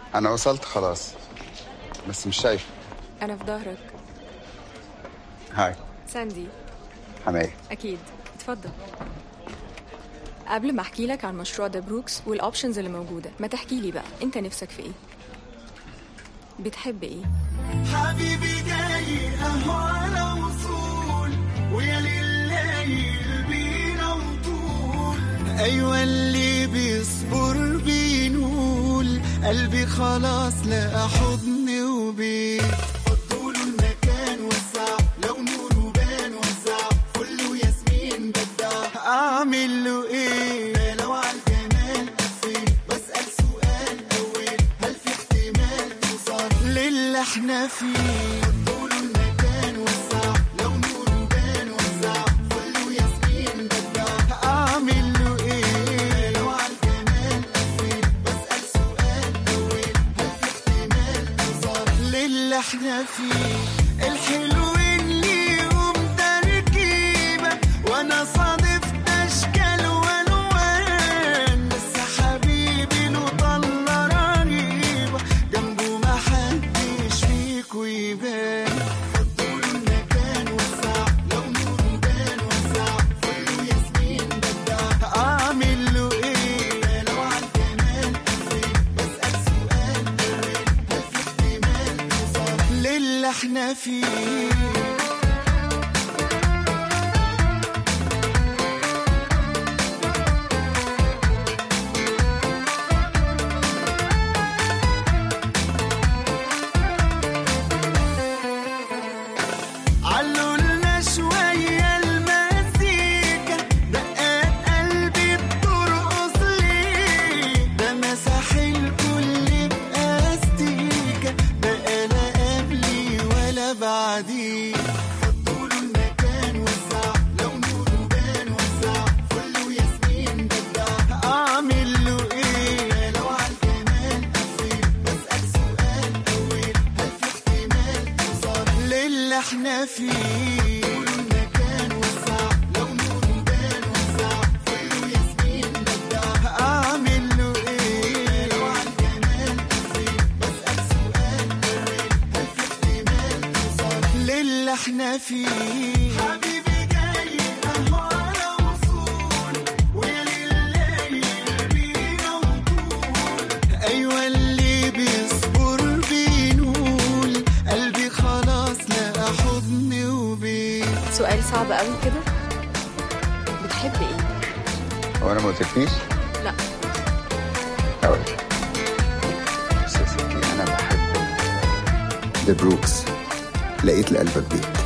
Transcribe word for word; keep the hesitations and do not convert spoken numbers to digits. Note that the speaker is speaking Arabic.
انا وصلت خلاص بس مش شايف. انا في ظهرك. هاي ساندي. حماية. اكيد اتفضل. قبل ما احكي لك عن مشروع ذا بروكس والاوبشنز اللي موجوده، ما تحكي لي بقى انت نفسك في ايه؟ بتحب ايه؟ حبيبي جاي اهو على وصول ويا لليل بينا وطول. ايوه اللي بيصبر بينول، قلبي خلاص لقى حضن وبيت. فضوا له المكان وسع، لو نوره بان وسع، فل وياسمين بدع. اعمل له ايه لو عالجمال قفل؟ بسأل سؤال اول، هل في احتمال توصل للي احنا فيه؟ فضوا له المكان وسع، لو نوره بان وسع، فل وياسمين بدع. اعمل له ايه لو عالجمال قفل؟ بسأل سؤال اول، هل في احتمال توصل للي احنا فيه؟ الحلو اللي يقوم تركيبه وانا صادفت اشكال والوان، بس حبيبي له طلة رهيبه جنبه ما حدش فيكو يبان. فضوا له المكان وسع، لو نوره بان وسع، فل وياسمين بدع. اعمل له ايه لو عالجمال قفل؟ بسأل سؤال اول، هل في احتمال توصل للي احنا فيه؟ علولنا شوية المزيكا، دقات قلبي بترقص ليه؟ ده مسح الكل بأستيكا، بقى لا قبلي ولا بعديه. فضوا له المكان وسع، لو نوره بان وسع، فل وياسمين بدع. أعمل له إيه لو عالجمال قفل؟ بسأل سؤال أول، هل في احتمال توصل للي احنا فيه؟ فضوا له المكان وسع، لو نوره بان وسع، فل وياسمين بدع. أعمل له إيه لو عالجمال قفل؟ بسأل سؤال أول، هل في احتمال توصل للي احنا فيه؟ حبيبي جاي اهو على وصول ويا لليل بينا وطول. ايوه اللي بيصبر بينول، قلبي خلاص لقى حضن وبيت. سؤال صعب قوي كده. بتحب ايه؟ هو انا ما قلتلكيش؟ لا. هقول بس يا ستي انا بحب ذا بروكس. لقيت لقلبك بيه.